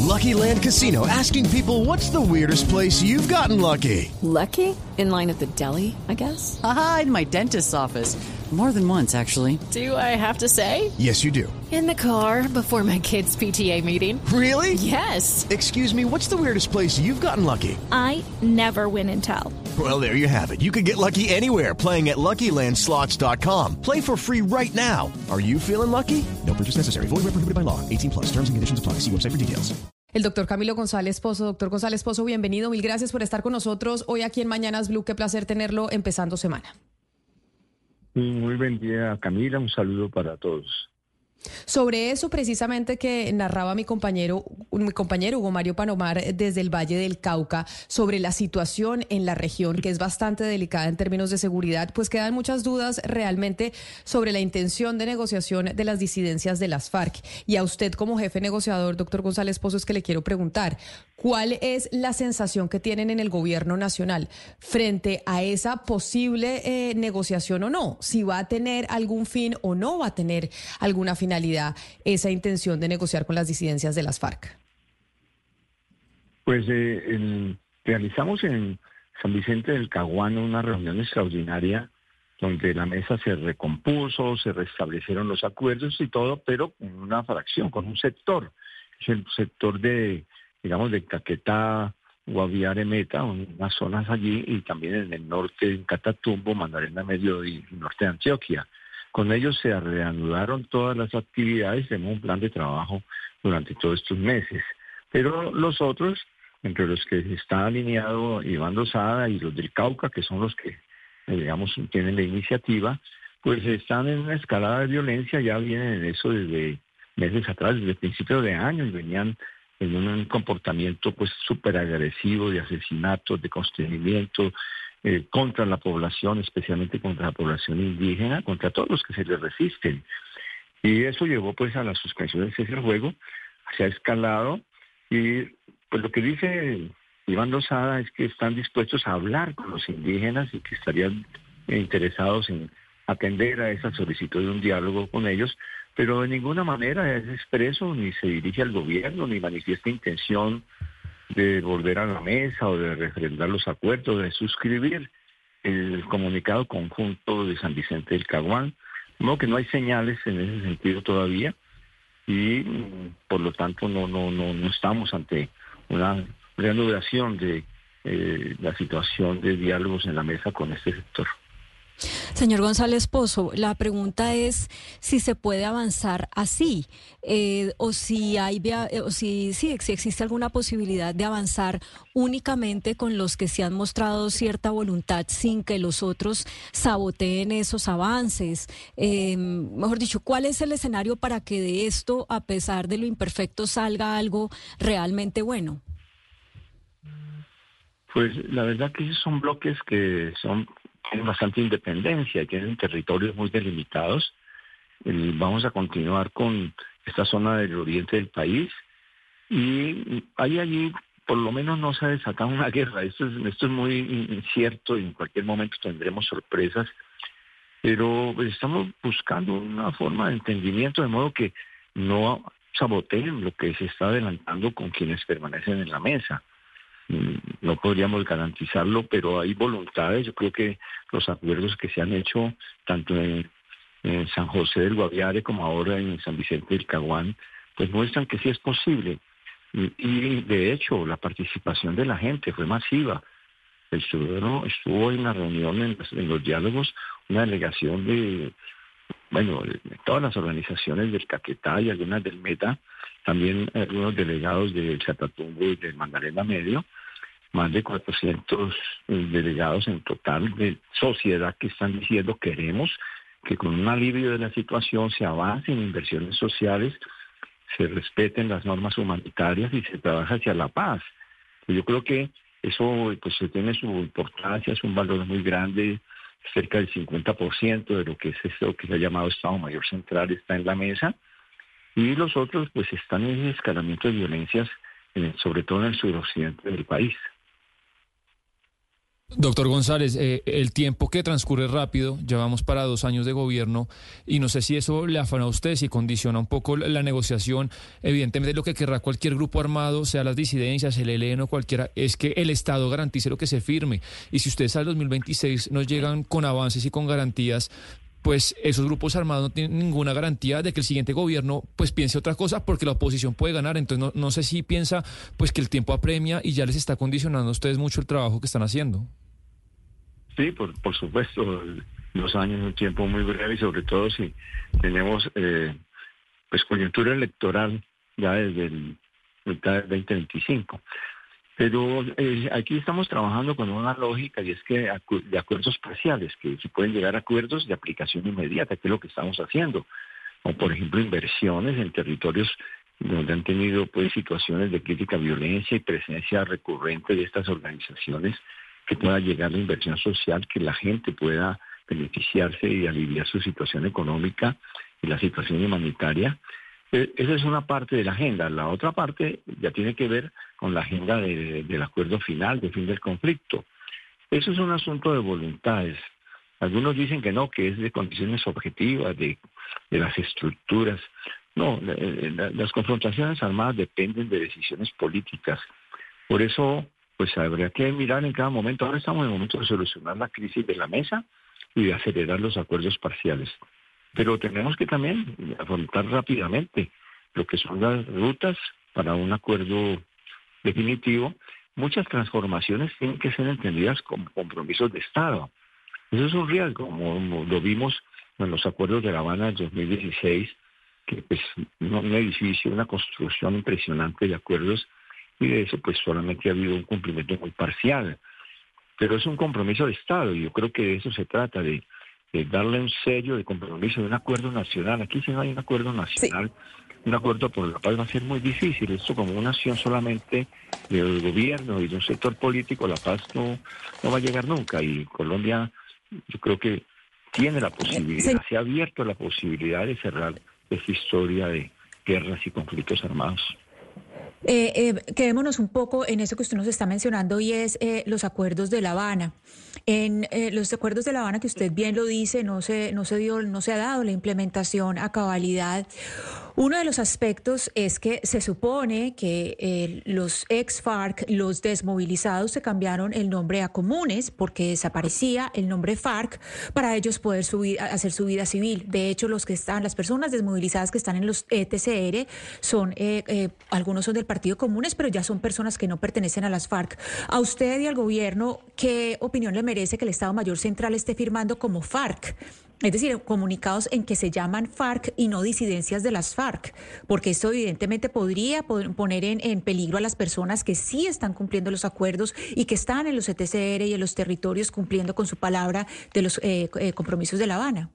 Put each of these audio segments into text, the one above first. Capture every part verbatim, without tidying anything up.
Lucky Land Casino, asking people, what's the weirdest place you've gotten lucky? Lucky? In line at the deli, I guess? Aha, in my dentist's office. More than once, actually. Do I have to say? Yes, you do. In the car before my kids' P T A meeting. Really? Yes. Excuse me, what's the weirdest place you've gotten lucky? I never win and tell. Well, there you have it. You can get lucky anywhere, playing at Lucky Land Slots dot com. Play for free right now. Are you feeling lucky? No purchase necessary. Void where prohibited by law. eighteen plus. Terms and conditions apply. See website for details. El doctor Camilo González Pozo. Doctor González Pozo, bienvenido. Mil gracias por estar con nosotros hoy aquí en Mañanas Blue. Qué placer tenerlo empezando semana. Muy buen día, Camila. Un saludo para todos. Sobre eso precisamente que narraba mi compañero, mi compañero Hugo Mario Palomar desde el Valle del Cauca, sobre la situación en la región, que es bastante delicada en términos de seguridad, pues quedan muchas dudas realmente sobre la intención de negociación de las disidencias de las FARC. Y a usted como jefe negociador, doctor González Pozo, es que le quiero preguntar, ¿cuál es la sensación que tienen en el gobierno nacional frente a esa posible eh, negociación o no? Si va a tener algún fin o no va a tener alguna finalidad esa intención de negociar con las disidencias de las FARC. Pues eh, el, realizamos en San Vicente del Caguán una reunión extraordinaria donde la mesa se recompuso, se restablecieron los acuerdos y todo, pero con una fracción, con un sector. Es el sector de, digamos, de Caquetá, Guaviare, Meta, unas zonas allí, y también en el norte, en Catatumbo, Magdalena Medio y norte de Antioquia. Con ellos se reanudaron todas las actividades en un plan de trabajo durante todos estos meses. Pero los otros, entre los que está alineado Iván Lozada y los del Cauca, que son los que, eh, digamos, tienen la iniciativa, pues están en una escalada de violencia, ya vienen en eso desde meses atrás, desde principios de año, y venían en un comportamiento pues súper agresivo de asesinatos, de constreñimiento, Eh, contra la población, especialmente contra la población indígena, contra todos los que se les resisten. Y eso llevó pues a la suspensión del cese al fuego, se ha escalado, y pues lo que dice Iván Lozada es que están dispuestos a hablar con los indígenas y que estarían interesados en atender a esa solicitud de un diálogo con ellos, pero de ninguna manera es expreso, ni se dirige al gobierno, ni manifiesta intención de volver a la mesa o de refrendar los acuerdos, de suscribir el comunicado conjunto de San Vicente del Caguán. No, que no hay señales en ese sentido todavía, y por lo tanto no no no, no estamos ante una reanudación de eh, la situación de diálogos en la mesa con este sector. Señor González Pozo, la pregunta es si se puede avanzar así, eh, o si hay, o si, sí, si existe alguna posibilidad de avanzar únicamente con los que se han mostrado cierta voluntad sin que los otros saboteen esos avances. Eh, mejor dicho, ¿cuál es el escenario para que de esto, a pesar de lo imperfecto, salga algo realmente bueno? Pues la verdad que esos son bloques que son tienen bastante independencia y tienen territorios muy delimitados. Eh, vamos a continuar con esta zona del oriente del país, y hay allí, por lo menos no se ha desatado una guerra. Esto es, esto es muy incierto y en cualquier momento tendremos sorpresas, pero pues, estamos buscando una forma de entendimiento de modo que no saboteen lo que se está adelantando con quienes permanecen en la mesa. No podríamos garantizarlo, pero hay voluntades. Yo creo que los acuerdos que se han hecho tanto en, en San José del Guaviare como ahora en San Vicente del Caguán, pues muestran que sí es posible. Y, y de hecho la participación de la gente fue masiva. El ciudadano estuvo en la reunión, en los, en los diálogos, una delegación de, bueno, de todas las organizaciones del Caquetá y algunas del Meta, también algunos delegados del Catatumbo y del Magdalena Medio, más de cuatrocientos delegados en total de sociedad que están diciendo queremos que con un alivio de la situación se avance en inversiones sociales, se respeten las normas humanitarias y se trabaje hacia la paz. Yo creo que eso pues tiene su importancia, es un valor muy grande, cerca del cincuenta por ciento de lo que es esto que se ha llamado Estado Mayor Central está en la mesa, y los otros pues están en el escalamiento de violencias, en el, sobre todo en el suroccidente del país. Doctor González, eh, el tiempo que transcurre rápido, llevamos para dos años de gobierno y no sé si eso le afana a usted, si condiciona un poco la, la negociación. Evidentemente lo que querrá cualquier grupo armado, sea las disidencias, el E L N o cualquiera, es que el Estado garantice lo que se firme. Y si ustedes al dos mil veintiséis nos llegan con avances y con garantías, pues esos grupos armados no tienen ninguna garantía de que el siguiente gobierno pues piense otra cosa, porque la oposición puede ganar. Entonces no, no sé si piensa pues que el tiempo apremia y ya les está condicionando a ustedes mucho el trabajo que están haciendo. Sí, por, por supuesto, dos años es un tiempo muy breve y sobre todo si tenemos eh, pues coyuntura electoral ya desde el mitad del veinte veinticinco. Pero eh, aquí estamos trabajando con una lógica y es que acu- de acuerdos parciales, que se pueden llegar a acuerdos de aplicación inmediata, que es lo que estamos haciendo. O por ejemplo inversiones en territorios donde han tenido pues situaciones de crítica violencia y presencia recurrente de estas organizaciones, que pueda llegar la inversión social, que la gente pueda beneficiarse y aliviar su situación económica y la situación humanitaria. Eh, esa es una parte de la agenda. La otra parte ya tiene que ver con la agenda de, del acuerdo final, de fin del conflicto. Eso es un asunto de voluntades. Algunos dicen que no, que es de condiciones objetivas, de, de las estructuras. No, la, la, las confrontaciones armadas dependen de decisiones políticas. Por eso pues habría que mirar en cada momento. Ahora estamos en el momento de solucionar la crisis de la mesa y de acelerar los acuerdos parciales. Pero tenemos que también afrontar rápidamente lo que son las rutas para un acuerdo definitivo. Muchas transformaciones tienen que ser entendidas como compromisos de Estado. Eso es un riesgo, como lo vimos en los acuerdos de La Habana del dos mil dieciséis, que pues un edificio, una construcción impresionante de acuerdos, y de eso pues solamente ha habido un cumplimiento muy parcial. Pero es un compromiso de Estado y yo creo que de eso se trata, de, de darle un sello de compromiso, de un acuerdo nacional. Aquí si no hay un acuerdo nacional, sí, un acuerdo por la paz va a ser muy difícil. Esto como una acción solamente del gobierno y de un sector político, la paz no, no va a llegar nunca. Y Colombia yo creo que tiene la posibilidad, sí, se ha abierto la posibilidad de cerrar esta historia de guerras y conflictos armados. Eh, eh, quedémonos un poco en eso que usted nos está mencionando y es eh, los acuerdos de La Habana. En eh, los acuerdos de La Habana, que usted bien lo dice, no se, no se dio, no se ha dado la implementación a cabalidad. Uno de los aspectos es que se supone que eh, los ex FARC, los desmovilizados, se cambiaron el nombre a comunes porque desaparecía el nombre FARC para ellos poder subir, hacer su vida civil. De hecho, los que están, las personas desmovilizadas que están en los E T C R son, eh, eh, algunos son del Partido Comunes, pero ya son personas que no pertenecen a las FARC. A usted y al gobierno, ¿qué opinión le merece que el Estado Mayor Central esté firmando como FARC? Es decir, comunicados en que se llaman FARC y no disidencias de las FARC, porque esto evidentemente podría poner en, en peligro a las personas que sí están cumpliendo los acuerdos y que están en los E T C R y en los territorios cumpliendo con su palabra de los eh, eh, compromisos de La Habana.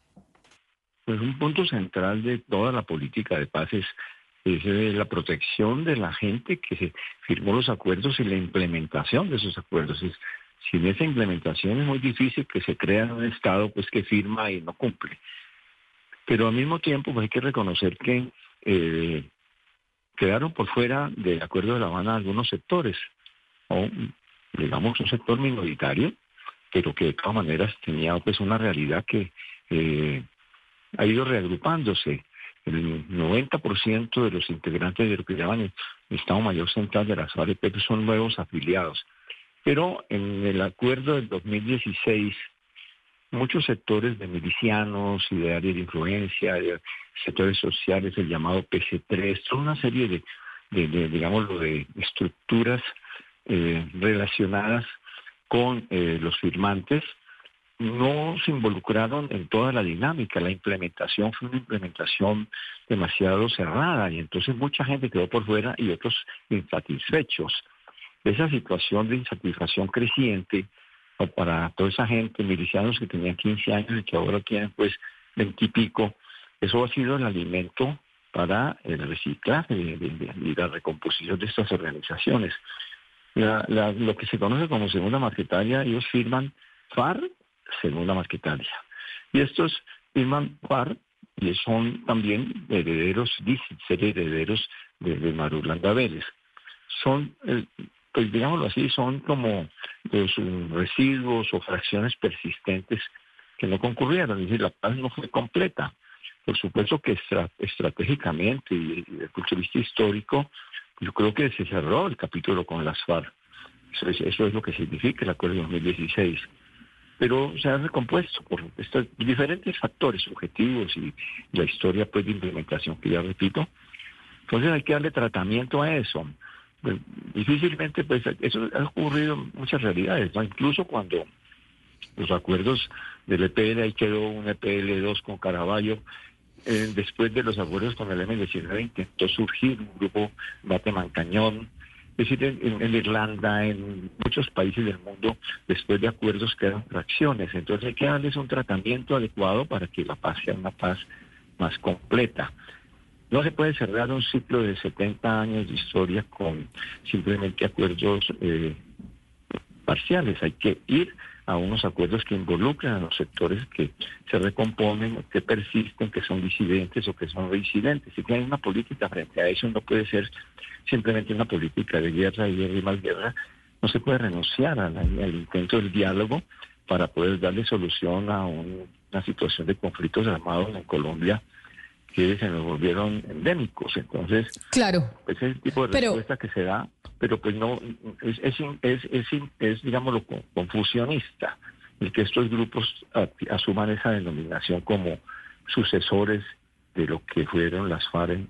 Pues un punto central de toda la política de paz es, es la protección de la gente que se firmó los acuerdos y la implementación de esos acuerdos. Es, Sin esa implementación es muy difícil que se crea un Estado pues que firma y no cumple. Pero al mismo tiempo pues, hay que reconocer que eh, quedaron por fuera del Acuerdo de La Habana algunos sectores, o digamos un sector minoritario, pero que de todas maneras tenía pues una realidad que eh, ha ido reagrupándose. El noventa por ciento de los integrantes de lo que llaman el Estado Mayor Central de las FARC son nuevos afiliados. Pero en el acuerdo del dos mil dieciséis, muchos sectores de milicianos y de áreas de influencia, de sectores sociales, el llamado P C tres, toda una serie de, de, de digámoslo, de estructuras eh, relacionadas con eh, los firmantes, no se involucraron en toda la dinámica. La implementación fue una implementación demasiado cerrada y entonces mucha gente quedó por fuera y otros insatisfechos. Esa situación de insatisfacción creciente para toda esa gente, milicianos que tenían quince años y que ahora tienen pues veinte y pico, eso ha sido el alimento para el reciclaje y la recomposición de estas organizaciones. La, la, lo que se conoce como segunda marquetaria, ellos firman FARC, segunda marquetaria. Y estos firman FARC y son también herederos, dicen ser herederos de, de Marulanda Vélez. Son... El, pues digámoslo así, son como los uh, residuos o fracciones persistentes que no concurrieron. Es decir, la paz no fue completa. Por supuesto que estra- estratégicamente y desde el punto de vista histórico, yo creo que se cerró el capítulo con las FARC. Eso es, eso es lo que significa el acuerdo de dos mil dieciséis. Pero se ha recompuesto por estos diferentes factores subjetivos y la historia pues de implementación que ya repito. Entonces hay que darle tratamiento a eso. Pues, difícilmente, pues eso ha ocurrido en muchas realidades, ¿no? Incluso cuando los acuerdos del E P L, ahí quedó un E P L dos con Caraballo, eh, después de los acuerdos con el eme diecinueve intentó surgir un grupo Bate-Mancañón. Es decir, en, en Irlanda, en muchos países del mundo, después de acuerdos quedan fracciones. Entonces hay que darles un tratamiento adecuado para que la paz sea una paz más completa. No se puede cerrar un ciclo de setenta años de historia con simplemente acuerdos eh, parciales. Hay que ir a unos acuerdos que involucren a los sectores que se recomponen, que persisten, que son disidentes o que son reincidentes. Si hay una política frente a eso, no puede ser simplemente una política de guerra y guerra y más guerra. No se puede renunciar al, al intento del diálogo para poder darle solución a un, una situación de conflictos armados en Colombia que se nos volvieron endémicos. Entonces, claro, ese es el tipo de pero, respuesta que se da, pero pues no, es, es, es, es, es digámoslo, confusionista el que estos grupos asuman esa denominación como sucesores de lo que fueron las FARC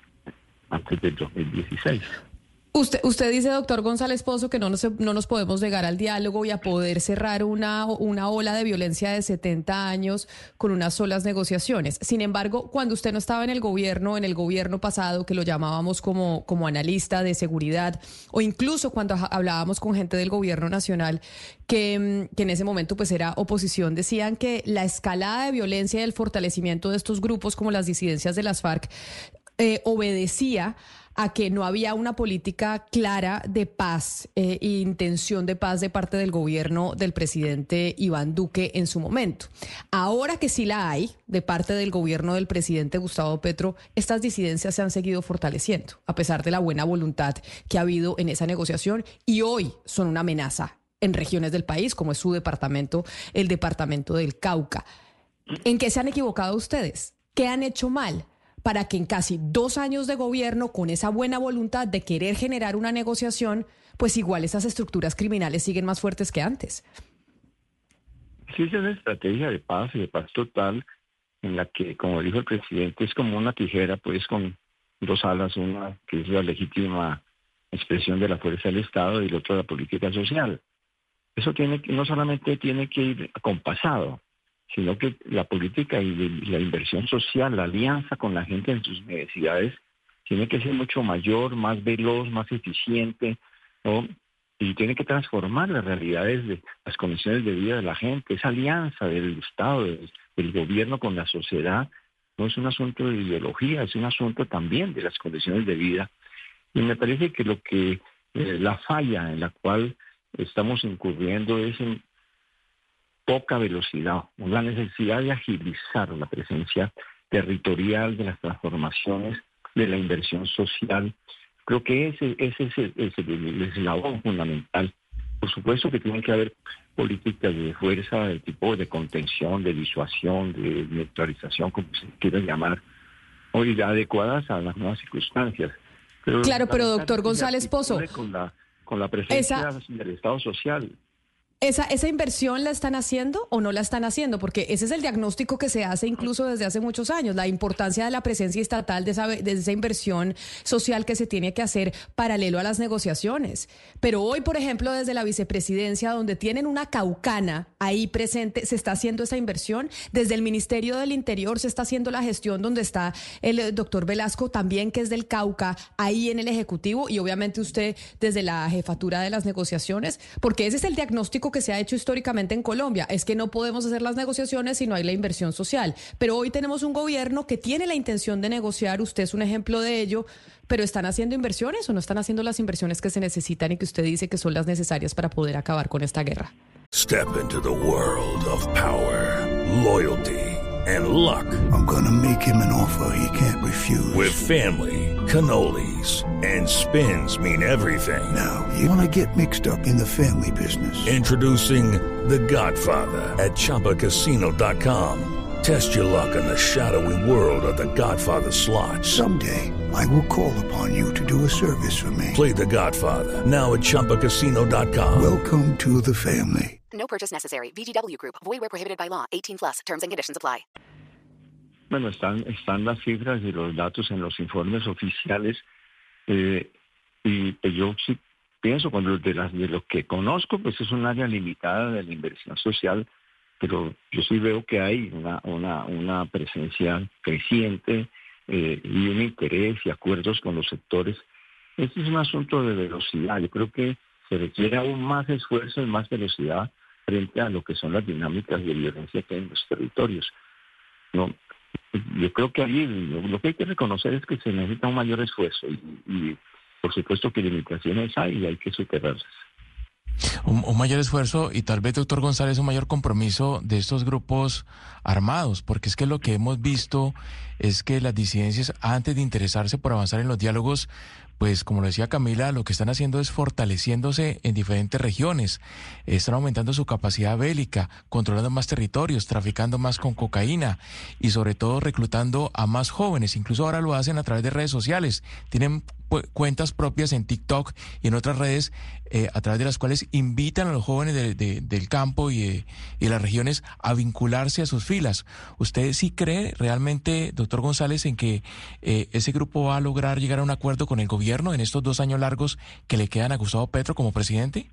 antes del dos mil dieciséis. Usted, usted dice, doctor González Pozo, que no nos, no nos podemos negar al diálogo y a poder cerrar una, una ola de violencia de setenta años con unas solas negociaciones. Sin embargo, cuando usted no estaba en el gobierno, en el gobierno pasado, que lo llamábamos como, como analista de seguridad, o incluso cuando hablábamos con gente del gobierno nacional, que, que en ese momento pues era oposición, decían que la escalada de violencia y el fortalecimiento de estos grupos como las disidencias de las FARC eh, obedecía a que no había una política clara de paz eh, e intención de paz de parte del gobierno del presidente Iván Duque en su momento. Ahora que sí la hay de parte del gobierno del presidente Gustavo Petro, estas disidencias se han seguido fortaleciendo, a pesar de la buena voluntad que ha habido en esa negociación, y hoy son una amenaza en regiones del país, como es su departamento, el departamento del Cauca. ¿En qué se han equivocado ustedes? ¿Qué han hecho mal para que en casi dos años de gobierno, con esa buena voluntad de querer generar una negociación, pues igual esas estructuras criminales siguen más fuertes que antes? Sí, es una estrategia de paz y de paz total en la que, como dijo el presidente, es como una tijera, pues con dos alas, una que es la legítima expresión de la fuerza del Estado y la otra la política social. Eso tiene que, no solamente tiene que ir acompasado, sino que la política y la inversión social, la alianza con la gente en sus necesidades, tiene que ser mucho mayor, más veloz, más eficiente, ¿no? Y tiene que transformar las realidades de las condiciones de vida de la gente. Esa alianza del Estado, del, del gobierno con la sociedad, no es un asunto de ideología, es un asunto también de las condiciones de vida. Y me parece que lo que eh, la falla en la cual estamos incurriendo es en poca velocidad, la necesidad de agilizar la presencia territorial de las transformaciones, de la inversión social. Creo que ese, ese es el, es el eslabón fundamental. Por supuesto que tiene que haber políticas de fuerza, de tipo de contención, de disuasión, de neutralización, como se quiera llamar, hoy adecuadas a las nuevas circunstancias. Pero claro, pero doctor González Pozo, con la, con la presencia esa... del Estado social. ¿Esa, ¿Esa inversión la están haciendo o no la están haciendo? Porque ese es el diagnóstico que se hace incluso desde hace muchos años, la importancia de la presencia estatal, de esa, de esa inversión social que se tiene que hacer paralelo a las negociaciones. Pero hoy, por ejemplo, desde la vicepresidencia, donde tienen una caucana ahí presente, ¿se está haciendo esa inversión? Desde el Ministerio del Interior se está haciendo la gestión, donde está el doctor Velasco también, que es del Cauca, ahí en el Ejecutivo, y obviamente usted desde la jefatura de las negociaciones, porque ese es el diagnóstico que se ha hecho históricamente en Colombia, es que no podemos hacer las negociaciones si no hay la inversión social. Pero hoy tenemos un gobierno que tiene la intención de negociar, usted es un ejemplo de ello, pero ¿están haciendo inversiones o no están haciendo las inversiones que se necesitan y que usted dice que son las necesarias para poder acabar con esta guerra? Step into the world of power, loyalty and luck. I'm gonna make him an offer he can't refuse. With family, cannolis, and spins mean everything. Now, you want to get mixed up in the family business. Introducing The Godfather at Chumba Casino dot com. Test your luck in the shadowy world of The Godfather slot. Someday, I will call upon you to do a service for me. Play The Godfather now at Chumba Casino dot com. Welcome to the family. No purchase necessary. V G W Group. Void where prohibited by law. eighteen plus. Terms and conditions apply. Bueno, están, están las cifras y los datos en los informes oficiales. Eh, y pues yo sí pienso, cuando de, las, de lo que conozco, pues es un área limitada de la inversión social, pero yo sí veo que hay una, una, una presencia creciente eh, y un interés y acuerdos con los sectores. Este es un asunto de velocidad. Yo creo que se requiere aún más esfuerzo y más velocidad frente a lo que son las dinámicas de violencia que hay en los territorios. No, yo creo que allí lo, lo que hay que reconocer es que se necesita un mayor esfuerzo y, y por supuesto que limitaciones hay y hay que superarlas. Un, un mayor esfuerzo y tal vez, doctor González, un mayor compromiso de estos grupos armados, porque es que lo que hemos visto es que las disidencias, antes de interesarse por avanzar en los diálogos, pues como lo decía Camila, lo que están haciendo es fortaleciéndose en diferentes regiones, están aumentando su capacidad bélica, controlando más territorios, traficando más con cocaína y sobre todo reclutando a más jóvenes, incluso ahora lo hacen a través de redes sociales, tienen cuentas propias en TikTok y en otras redes eh, a través de las cuales invitan a los jóvenes de, de, del campo y de, y de las regiones a vincularse a sus filas. ¿Usted sí cree realmente, doctor González, en que eh, ese grupo va a lograr llegar a un acuerdo con el gobierno en estos dos años largos que le quedan a Gustavo Petro como presidente?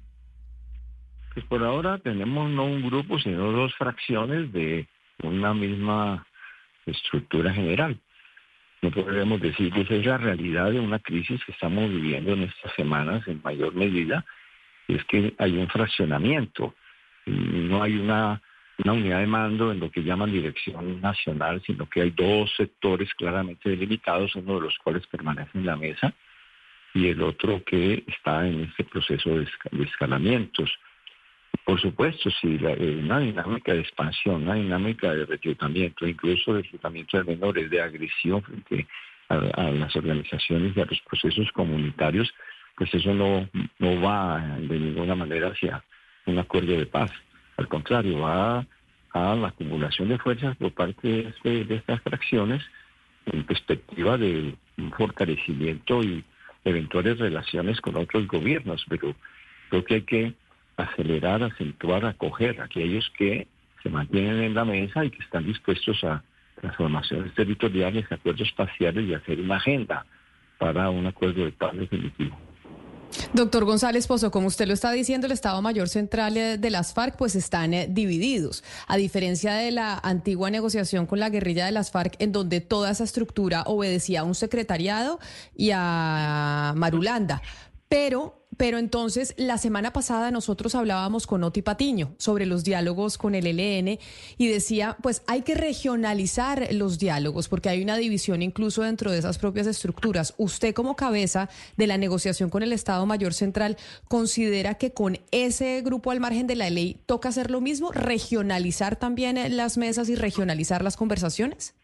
Pues por ahora tenemos no un grupo, sino dos fracciones de una misma estructura general. No podemos decir que esa es la realidad de una crisis que estamos viviendo en estas semanas en mayor medida, es que hay un fraccionamiento, no hay una, una unidad de mando en lo que llaman dirección nacional, sino que hay dos sectores claramente delimitados, uno de los cuales permanece en la mesa y el otro que está en este proceso de, de escalamientos. Por supuesto, sí, la, eh, una dinámica de expansión, una dinámica de reclutamiento, incluso de reclutamiento de menores, de agresión frente a, a las organizaciones y a los procesos comunitarios, pues eso no, no va de ninguna manera hacia un acuerdo de paz. Al contrario, va a la acumulación de fuerzas por parte de, este, de estas fracciones en perspectiva de un fortalecimiento y eventuales relaciones con otros gobiernos, pero creo que hay que acelerar, acentuar, acoger a aquellos que se mantienen en la mesa y que están dispuestos a transformaciones territoriales, acuerdos parciales y hacer una agenda para un acuerdo de paz definitivo. Doctor González Pozo, como usted lo está diciendo, el Estado Mayor Central de las FARC pues están eh, divididos, a diferencia de la antigua negociación con la guerrilla de las FARC, en donde toda esa estructura obedecía a un secretariado y a Marulanda. Pero, pero entonces, la semana pasada nosotros hablábamos con Oti Patiño sobre los diálogos con el E L N y decía, pues hay que regionalizar los diálogos porque hay una división incluso dentro de esas propias estructuras. ¿Usted como cabeza de la negociación con el Estado Mayor Central considera que con ese grupo al margen de la ley toca hacer lo mismo, regionalizar también las mesas y regionalizar las conversaciones?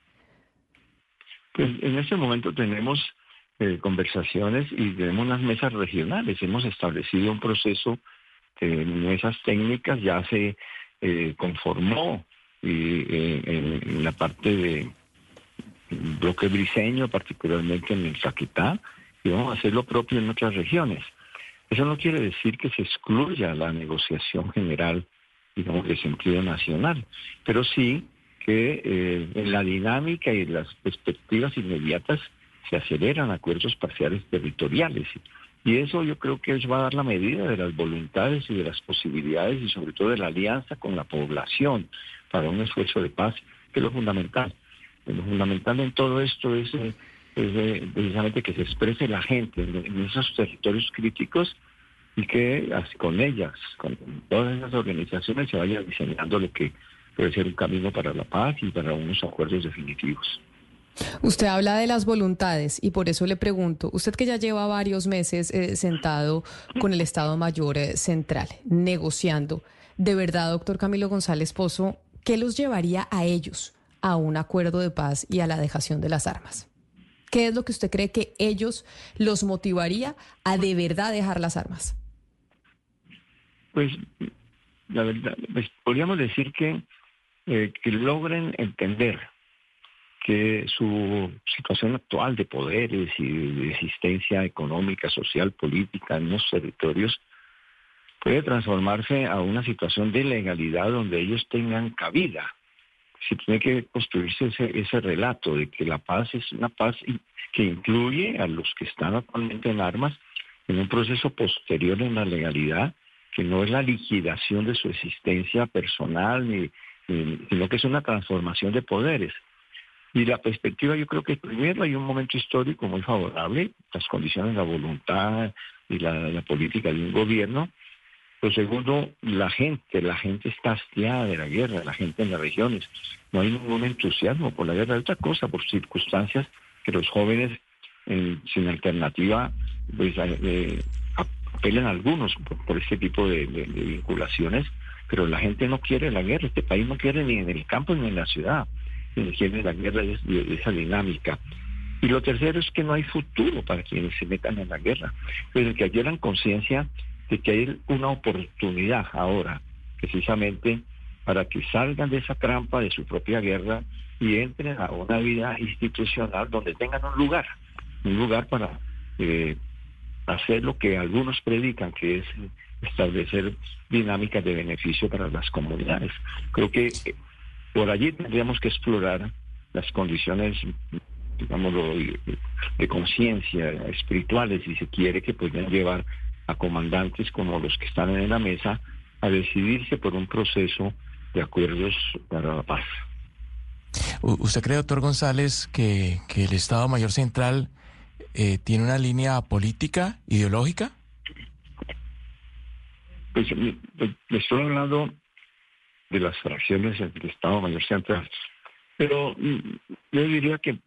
Pues en este momento tenemos Eh, conversaciones y tenemos unas mesas regionales. Hemos establecido un proceso de mesas técnicas, ya se eh, conformó y, eh, en, en la parte de bloque briseño, particularmente en el Caquetá, y vamos a hacer lo propio en otras regiones. Eso no quiere decir que se excluya la negociación general, digamos, de sentido nacional, pero sí que eh, en la dinámica y las perspectivas inmediatas se aceleran acuerdos parciales territoriales. Y eso yo creo que va a dar la medida de las voluntades y de las posibilidades y sobre todo de la alianza con la población para un esfuerzo de paz, que es lo fundamental. Lo fundamental en todo esto es, es eh, precisamente que se exprese la gente en, en esos territorios críticos y que así, con ellas, con todas esas organizaciones, se vaya diseñando lo que puede ser un camino para la paz y para unos acuerdos definitivos. Usted habla de las voluntades y por eso le pregunto, usted que ya lleva varios meses eh, sentado con el Estado Mayor eh, Central, negociando, de verdad, doctor Camilo González Pozo, ¿qué los llevaría a ellos a un acuerdo de paz y a la dejación de las armas? ¿Qué es lo que usted cree que ellos los motivaría a de verdad dejar las armas? Pues, la verdad, pues, podríamos decir que, eh, que logren entender que su situación actual de poderes y de existencia económica, social, política en los territorios puede transformarse a una situación de legalidad donde ellos tengan cabida. Si tiene que construirse ese, ese relato de que la paz es una paz que incluye a los que están actualmente en armas en un proceso posterior en la legalidad, que no es la liquidación de su existencia personal, ni, ni, sino que es una transformación de poderes. Y la perspectiva, yo creo que primero hay un momento histórico muy favorable, las condiciones, la voluntad y la, la política de un gobierno. Lo segundo, la gente, la gente está hastiada de la guerra, la gente en las regiones. No hay ningún entusiasmo por la guerra, es otra cosa, por circunstancias que los jóvenes eh, sin alternativa pues, eh, apelan a algunos por, por este tipo de, de, de vinculaciones, pero la gente no quiere la guerra, este país no quiere ni en el campo ni en la ciudad. Quieren la guerra de, de esa dinámica. Y lo tercero es que no hay futuro para quienes se metan en la guerra. Pero que adquieran conciencia de que hay una oportunidad ahora, precisamente, para que salgan de esa trampa de su propia guerra y entren a una vida institucional donde tengan un lugar, un lugar para eh, hacer lo que algunos predican, que es establecer dinámicas de beneficio para las comunidades. Creo que eh, por allí tendríamos que explorar las condiciones, digamos, de, de conciencia espirituales, si se quiere, que pueden llevar a comandantes como los que están en la mesa a decidirse por un proceso de acuerdos para la paz. ¿Usted cree, doctor González, que, que el Estado Mayor Central eh, tiene una línea política, ideológica? Pues le estoy hablando de las fracciones del Estado Mayor Central, pero yo diría que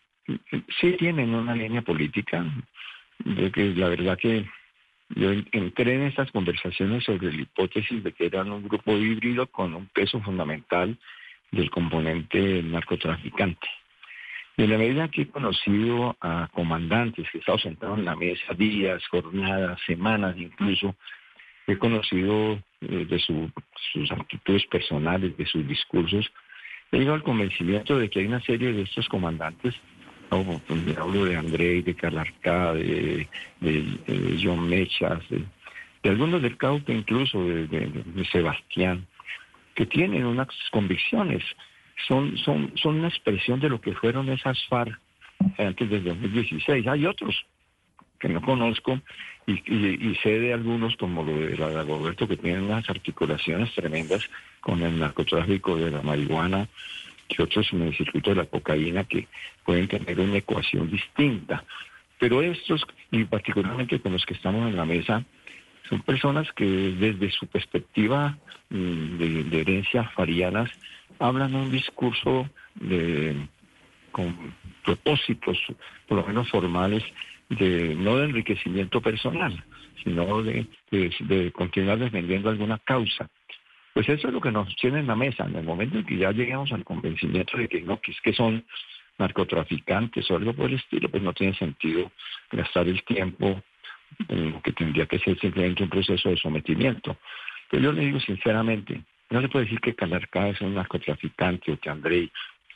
sí tienen una línea política, de que la verdad que yo entré en estas conversaciones sobre la hipótesis de que eran un grupo híbrido con un peso fundamental del componente narcotraficante. Y en la medida que he conocido a comandantes que he estado sentados en la mesa días, jornadas, semanas incluso, he conocido eh, de su, sus actitudes personales, de sus discursos, he llegado al convencimiento de que hay una serie de estos comandantes, como oh, hablo de André, de Calarcá, de, de, de John Mechas, de, de algunos del Cauca incluso, de, de, de Sebastián, que tienen unas convicciones, son, son, son una expresión de lo que fueron esas FARC antes del dos mil dieciséis. Hay otros que no conozco, y, y, y sé de algunos como lo de la de Roberto, que tienen unas articulaciones tremendas con el narcotráfico de la marihuana, y otros en el circuito de la cocaína que pueden tener una ecuación distinta. Pero estos, y particularmente con los que estamos en la mesa, son personas que desde su perspectiva de, de herencias farianas hablan un discurso de, con propósitos, por lo menos formales, de no de enriquecimiento personal, sino de, de, de continuar defendiendo alguna causa. Pues eso es lo que nos tiene en la mesa. En el momento en que ya lleguemos al convencimiento de que no, que es que son narcotraficantes o algo por el estilo, pues no tiene sentido gastar el tiempo en lo que tendría que ser simplemente un proceso de sometimiento. Pero yo le digo sinceramente, no se puede decir que Calarcá es un narcotraficante o que Andrei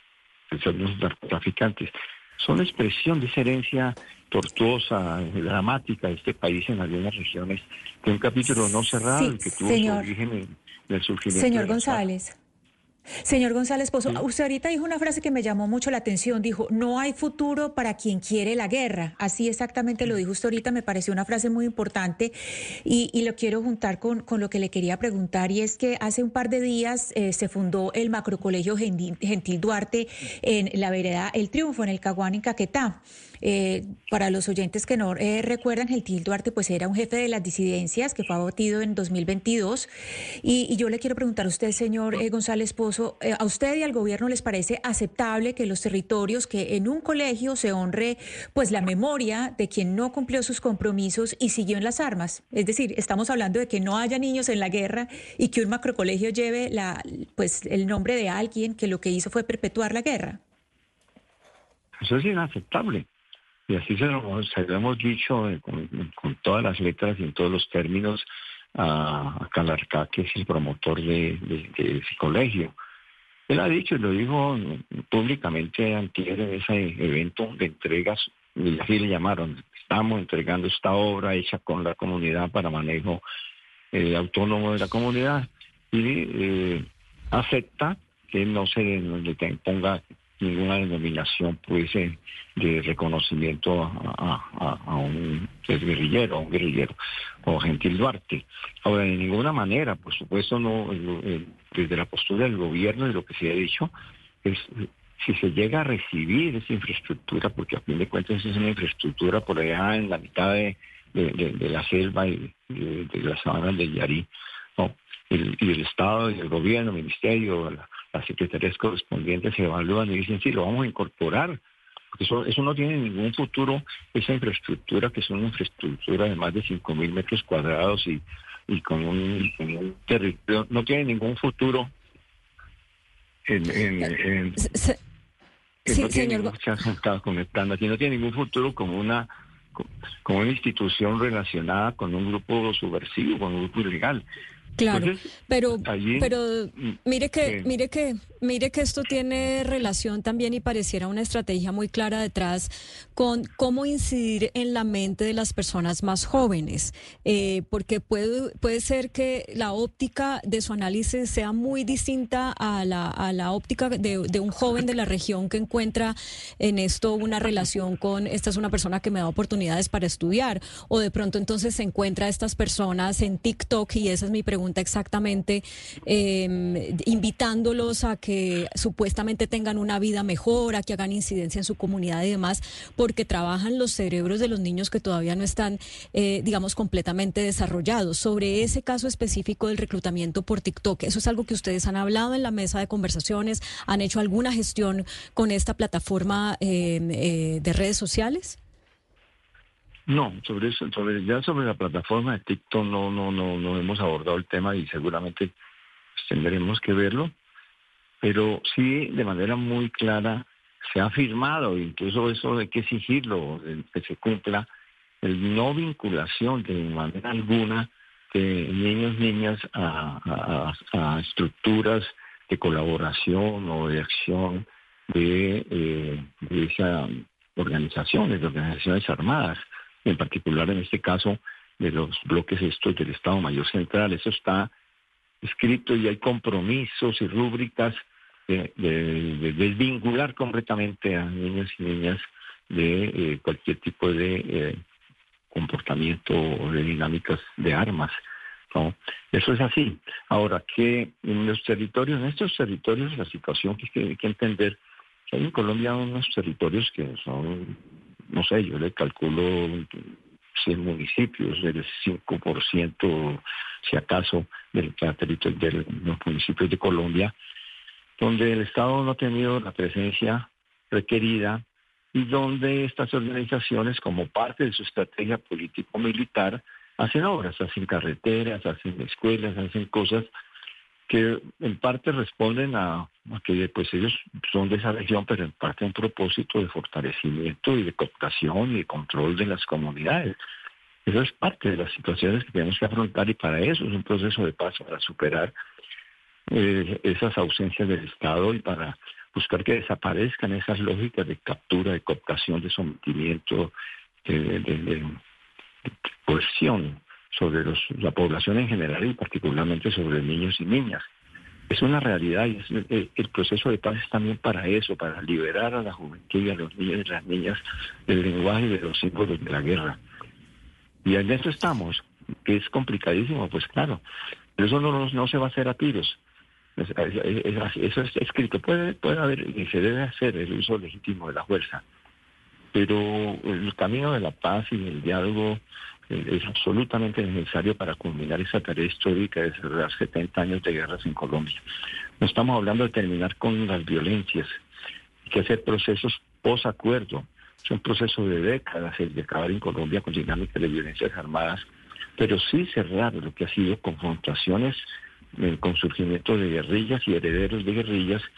son los narcotraficantes. Son expresión de esa herencia tortuosa, dramática de este país en algunas regiones, de un capítulo no cerrado, sí, que tuvo señor, su origen en, en el surgimiento. Señor González. Señor González Pozo, ¿sí? Usted ahorita dijo una frase que me llamó mucho la atención, dijo, no hay futuro para quien quiere la guerra, así exactamente lo dijo usted ahorita, me pareció una frase muy importante y, y lo quiero juntar con, con lo que le quería preguntar, y es que hace un par de días eh, se fundó el Macrocolegio Gentil, Gentil Duarte en la vereda El Triunfo, en el Caguán, en Caquetá. Eh, para los oyentes que no eh, recuerdan, Gentil Duarte pues era un jefe de las disidencias que fue abatido en dos mil veintidós y, y yo le quiero preguntar a usted, señor eh, González Pozo, eh, ¿a usted y al gobierno les parece aceptable que los territorios, que en un colegio se honre pues la memoria de quien no cumplió sus compromisos y siguió en las armas? Es decir, estamos hablando de que no haya niños en la guerra y que un macrocolegio lleve la, pues, el nombre de alguien que lo que hizo fue perpetuar la guerra. Eso es inaceptable. y así se lo, se lo hemos dicho eh, con, con todas las letras y en todos los términos a, a Calarcá, que es el promotor de, de, de ese colegio. Él ha dicho, y lo dijo públicamente antier en ese evento de entregas, y así le llamaron, estamos entregando esta obra hecha con la comunidad para manejo eh, autónomo de la comunidad, y eh, acepta que no se no le ponga ninguna denominación pues eh, de reconocimiento a, a, a un guerrillero, a un guerrillero, o Gentil Duarte. Ahora, de ninguna manera, por supuesto, no eh, desde la postura del gobierno y lo que se ha dicho, es si se llega a recibir esa infraestructura, porque a fin de cuentas es una infraestructura por allá en la mitad de, de, de, de la selva y de, de las sabanas de Yarí, ¿no? El, y el Estado y el gobierno, el ministerio, la, las secretarías correspondientes se evalúan y dicen, sí, lo vamos a incorporar, porque eso, eso no tiene ningún futuro, esa infraestructura, que es una infraestructura de más de cinco mil metros cuadrados y, y con, un, con un territorio, no tiene ningún futuro en... en, en se, que sí, no tiene señor. ningún, se estado conectando aquí, no tiene ningún futuro como una, como una institución relacionada con un grupo subversivo, con un grupo ilegal. Claro, Entonces, pero allí, pero mire que eh, mire que mire que esto tiene relación también y pareciera una estrategia muy clara detrás con cómo incidir en la mente de las personas más jóvenes, eh, porque puede puede ser que la óptica de su análisis sea muy distinta a la a la óptica de, de un joven de la región que encuentra en esto una relación con esta es una persona que me da oportunidades para estudiar, o de pronto entonces se encuentra a estas personas en TikTok, y esa es mi pregunta exactamente, eh, invitándolos a que supuestamente tengan una vida mejor, a que hagan incidencia en su comunidad y demás, porque trabajan los cerebros de los niños que todavía no están, eh, digamos, completamente desarrollados. Sobre ese caso específico del reclutamiento por TikTok, ¿eso es algo que ustedes han hablado en la mesa de conversaciones? ¿Han hecho alguna gestión con esta plataforma eh, eh, de redes sociales? No, sobre eso, sobre ya sobre la plataforma de TikTok no, no, no, no hemos abordado el tema y seguramente pues, tendremos que verlo, pero sí de manera muy clara se ha afirmado, incluso eso hay que exigirlo, que se cumpla, el no vinculación de manera alguna de niños, niñas a, a, a estructuras de colaboración o de acción de, eh, de esas organizaciones, de organizaciones armadas. En particular en este caso de los bloques estos del Estado Mayor Central. Eso está escrito y hay compromisos y rúbricas de, de, de desvincular completamente a niños y niñas de eh, cualquier tipo de eh, comportamiento o de dinámicas de armas, ¿no? Eso es así. Ahora, que en los territorios, en estos territorios, la situación que hay que entender, que hay en Colombia unos territorios que son, no sé, yo le calculo cien municipios, del cinco por ciento, si acaso, del territorio de los municipios de Colombia, donde el Estado no ha tenido la presencia requerida y donde estas organizaciones, como parte de su estrategia político-militar, hacen obras, hacen carreteras, hacen escuelas, hacen cosas que en parte responden a, a que pues ellos son de esa región, pero en parte a un propósito de fortalecimiento y de cooptación y de control de las comunidades. Eso es parte de las situaciones que tenemos que afrontar y para eso es un proceso de paz, para superar eh, esas ausencias del Estado y para buscar que desaparezcan esas lógicas de captura, de cooptación, de sometimiento, de, de, de, de coerción sobre los, la población en general y particularmente sobre niños y niñas. Es una realidad y es, el, el proceso de paz es también para eso, para liberar a la juventud y a los niños y las niñas del lenguaje y de los símbolos de la guerra. Y en eso estamos, que es complicadísimo, pues claro, pero eso no, no se va a hacer a tiros. Es, es, es, eso es escrito, puede, puede haber y se debe hacer el uso legítimo de la fuerza, pero el camino de la paz y del diálogo es absolutamente necesario para culminar esa tarea histórica de cerrar setenta años de guerras en Colombia. No estamos hablando de terminar con las violencias, hay que hacer procesos post-acuerdo. Es un proceso de décadas el de acabar en Colombia con dinámicas de violencias armadas, pero sí cerrar lo que ha sido confrontaciones eh, con surgimiento de guerrillas y herederos de guerrillas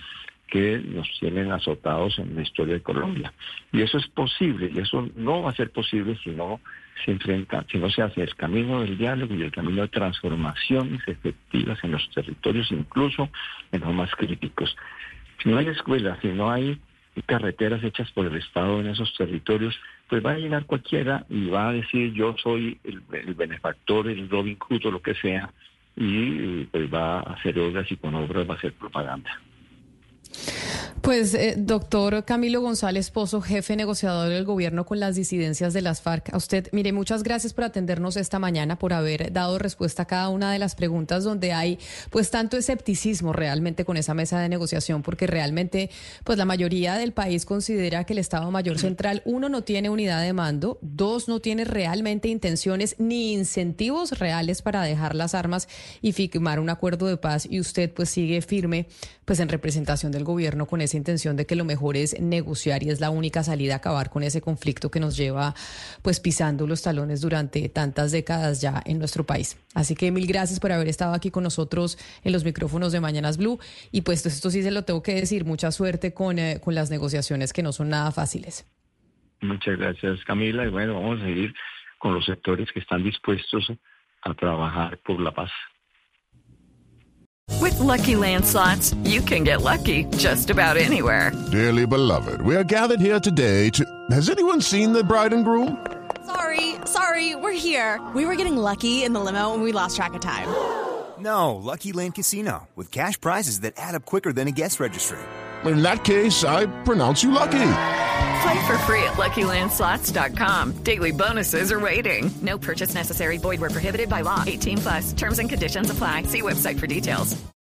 que nos tienen azotados en la historia de Colombia. Y eso es posible, y eso no va a ser posible si no se enfrenta, si no se hace el camino del diálogo y el camino de transformaciones efectivas en los territorios, incluso en los más críticos. Si no hay escuelas, si no hay carreteras hechas por el Estado en esos territorios, pues va a llegar cualquiera y va a decir yo soy el, el benefactor, el Robin Hood o lo que sea, y pues va a hacer obras y con obras va a hacer propaganda. Pues, eh, doctor Camilo González Pozo, jefe negociador del gobierno con las disidencias de las FARC. A usted, mire, muchas gracias por atendernos esta mañana, por haber dado respuesta a cada una de las preguntas donde hay pues tanto escepticismo realmente con esa mesa de negociación, porque realmente pues la mayoría del país considera que el Estado Mayor Central, uno, no tiene unidad de mando, dos, no tiene realmente intenciones ni incentivos reales para dejar las armas y firmar un acuerdo de paz, y usted pues sigue firme pues en representación del gobierno con esa intención de que lo mejor es negociar y es la única salida a acabar con ese conflicto que nos lleva pues pisando los talones durante tantas décadas ya en nuestro país. Así que mil gracias por haber estado aquí con nosotros en los micrófonos de Mañanas Blue, y pues esto sí se lo tengo que decir, mucha suerte con, eh, con las negociaciones que no son nada fáciles. Muchas gracias, Camila, y bueno, vamos a seguir con los sectores que están dispuestos a trabajar por la paz. With Lucky Land Slots, you can get lucky just about anywhere. Dearly beloved, we are gathered here today to... Has anyone seen the bride and groom? Sorry, sorry, we're here. We were getting lucky in the limo and we lost track of time. No, Lucky Land Casino, with cash prizes that add up quicker than a guest registry. In that case, I pronounce you lucky. Play for free at Lucky Land Slots dot com. Daily bonuses are waiting. No purchase necessary. Void where prohibited by law. eighteen plus. Terms and conditions apply. See website for details.